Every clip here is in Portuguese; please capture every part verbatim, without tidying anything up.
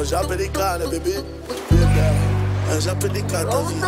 Eu já perdi cara, bebê. Eu já perdi cara da vida.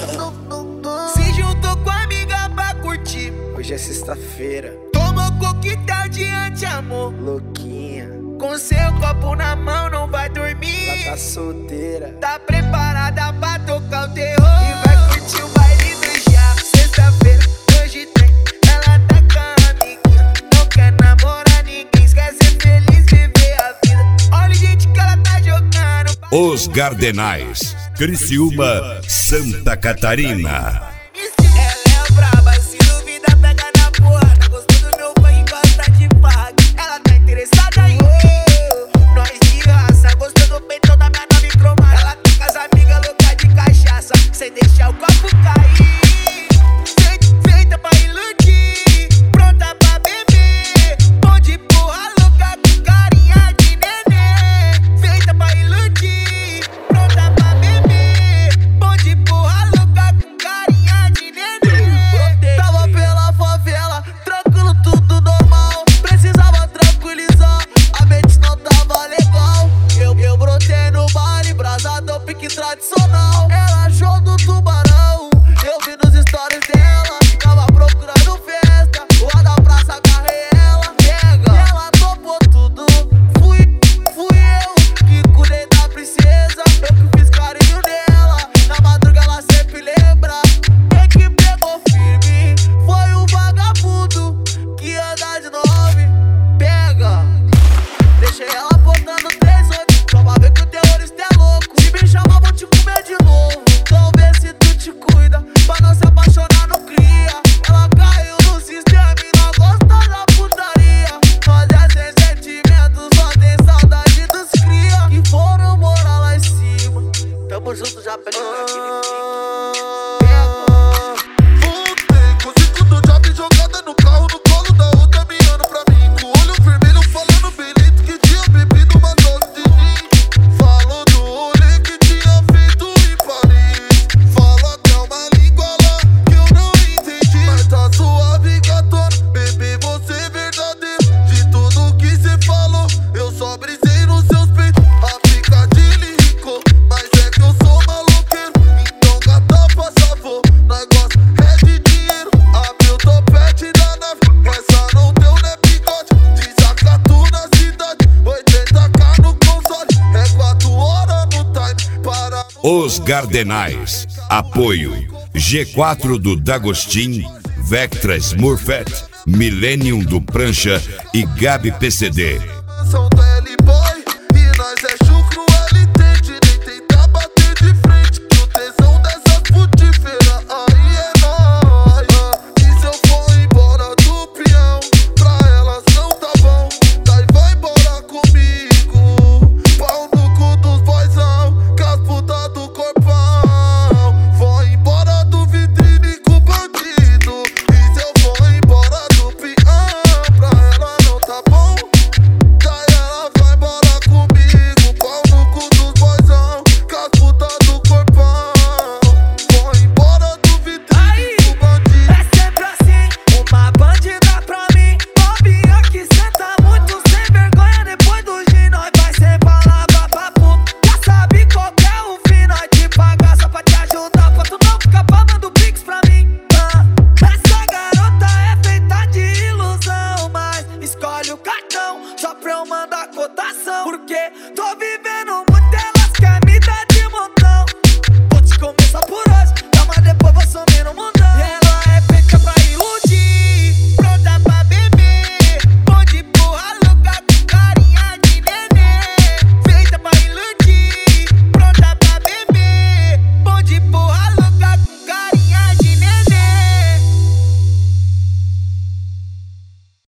Se juntou com a amiga pra curtir. Hoje é sexta-feira. Tomou coquetel de anti-amor. Louquinha, com seu copo na mão não vai dormir. ela tá solteira. Tá preparada pra tocar o terror e vai curtir o baile do já. Sexta-feira, hoje tem. Ela tá com a amiguinha. Não quer namorar ninguém, quer ser feliz, viver a vida. Olha o jeito que ela tá jogando. Os Gardenais, Criciúma, Santa Catarina. Ela é braba, se duvida pega na porra. Tá gostando do meu pai e gosta de paga. Ela tá interessada em mim. Nós de raça, gostou do peitão da minha nave cromada. Ela tá com as amigas loucas de cachaça, sem deixar o copo cair. Feita, feita pra iludir, pronta pra beber. Bom de porra louca com carinha de neném. Feita pra iludir, pronta pra beber. Bom de porra louca com carinha de neném. Tava pela favela, tranquilo, tudo normal. Precisava tranquilizar, a mente não tava legal. Eu, eu brotei no baile, brasado, pique tradicional. Ela achou do tubarão, eu vi nos stories dela. Tava procurando festa, lá da praça agarrei ela. Pega, ela topou tudo, fui, fui eu que cuidei da princesa. Eu que fiz carinho nela, na madruga ela sempre lembra. Quem que pegou firme foi o vagabundo que anda de nove. Pega, deixei ela botando três oito, só pra ver que o terrorista é louco. Se me chamar vou te comer de novo, então vê se tu te cuida, pra não se apaixonar não cria. Ela caiu no sistema e não gosta da putaria. Nós é sem sentimento, só tem saudade dos cria que foram morar lá em cima. Tamo junto, já pega Voltei com cinco do job jogada no carro, no colo da outra mirando pra mim. Com o olho vermelho falando belito que tinha bebido uma dose de gin. Falou do rolê que tinha feito em Paris. Falou até uma língua lá que eu não entendi. Mas tá suave, gatona, bebê, você é verdadeiro. De tudo que cê falou, eu só brisei nos seus peitos. A picadilha rico, mas é que eu sou maloqueiro. Então gata, faz favor, nós gosta é de dinheiro. Abriu o topete da nave, essa não deu né picote. Desacatu na cidade, oitenta k no console. É quatro horas no time para. Os Gardenais, apoio G quatro do D'Agostin, Vectra Smurfette, Millennium do Prancha e Gabi P C D. São do L-Boy e nós é chucro L T. De nem tentar bater de frente, que o tesão dessas putíferas aí é nóis. Ah, e se eu for embora do peão, pra elas não tá bom. Daí vai embora comigo, pau no cu dos boizão, com as putas do corpão. Vou embora do vitrine com o bandido. E se eu for embora do peão, pra ela não tá bom. Daí ela vai embora comigo, pau no cu dos boizão, com as putas do corpão. Vou embora do vitrine com o bandido. É sempre assim, uma bandida pra mim. Bobinha que senta muito sem vergonha. Depois do gin nós vai ser palavra pra puto. Já sabe qual que é o fim, nós te pagar só pra te ajudar. Pra tu não ficar pagando pix pra mim. Ah, essa garota é feita de ilusão, mas escolhe o cartão só pra eu mandar cotação. Porque tô vivendo